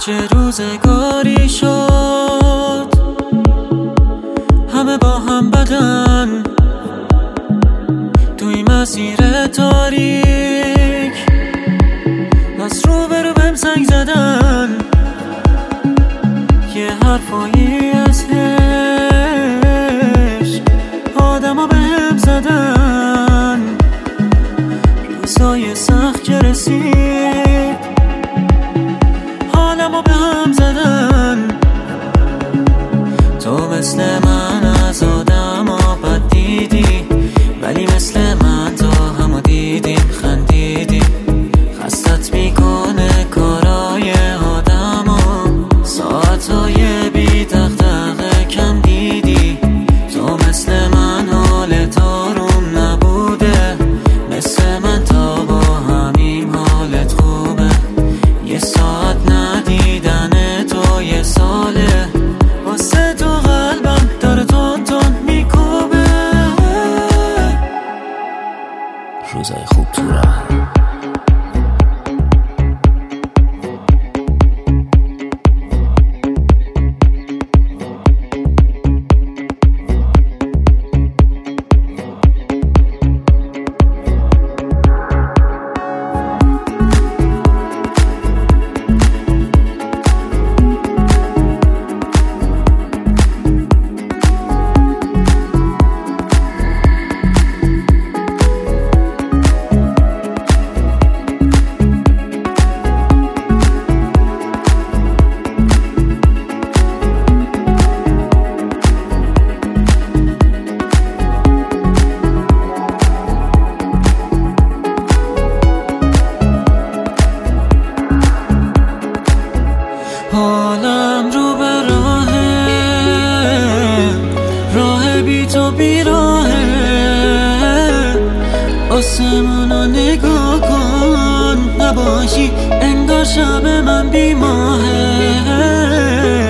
چه روزگاری شد همه با هم بدن توی مسیر تاریک، از روبرو بهم زنگ زدن، یه حرفایی از عشق آدما بهم زدن. روزای سخت که رسید حالمو به هم زدن. تو مثل من از آدما بد دیدی، ولی مثل من تا همو دیدیم خندیدیم. خستت میکنه کارای آدما، ساعتای بی دغدغه کم دیدی. تو مثل من حالت آروم نبوده، مثل من تا با همین حالت خوبه. یه ساعت ندیدن تو یه ساله، واسه تو قلبم داره تون تون میکوبه. روزای خوب تو راه حالم رو به راه بی تو بیراهه. آسمونو نگاه کن، نباشی انگار شب من بی ماهه.